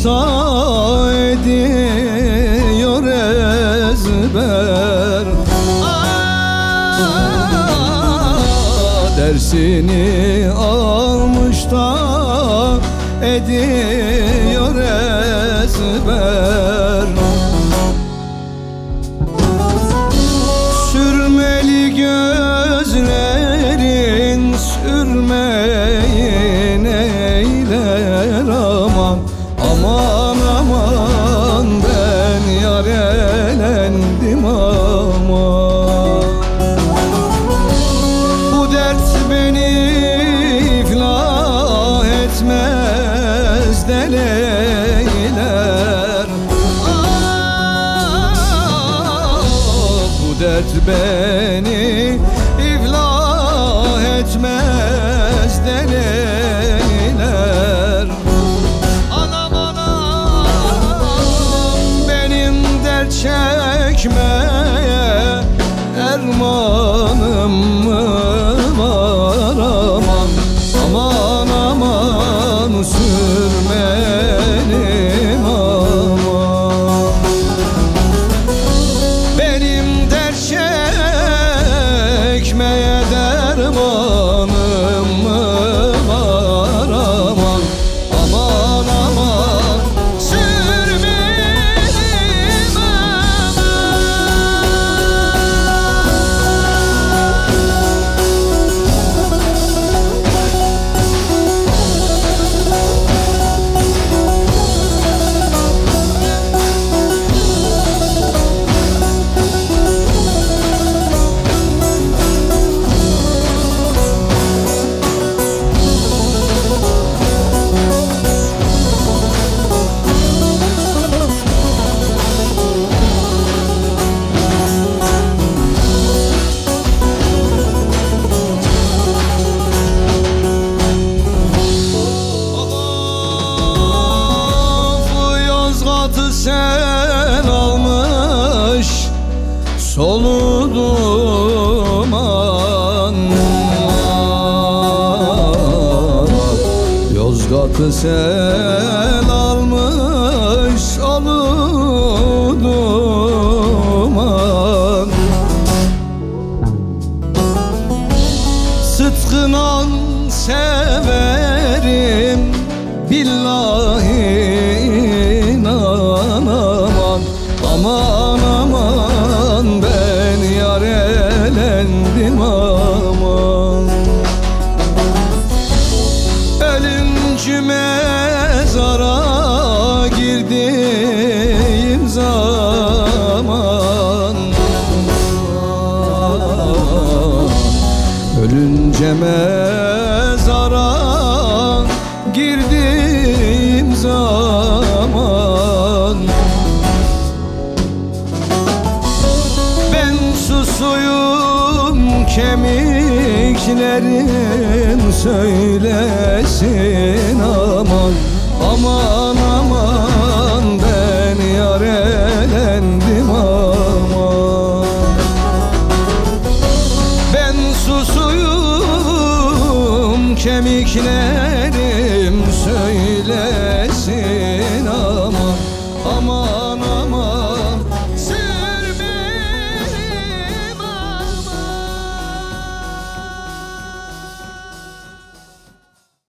da ediyor ezber. Dersini almış da ediyor ezber. Sürmeli gözlerin sürmeyin eyler aman. Aman aman ben yar elendim aman. Bu dert beni iflah etmez deleyler. Bu dert beni iflah etmez deleyler. Anam anam benim dert çekmeye ermanım mı var aman. Aman aman sürmenim aman. Benim dert çekmeye dermanım mı var aman. Aman aman sürmenim sen almış solu duman. Yozgat'ı sen almış solu duman. Sıtkınan severim billahi. Aman aman ben yar elendim aman. Ölünce mezara girdiğim zaman. Ölünce mezara girdiğim zaman. Susuyum kemiklerim söylesin aman. Aman aman ben yar elendim aman. Ben susuyum kemiklerim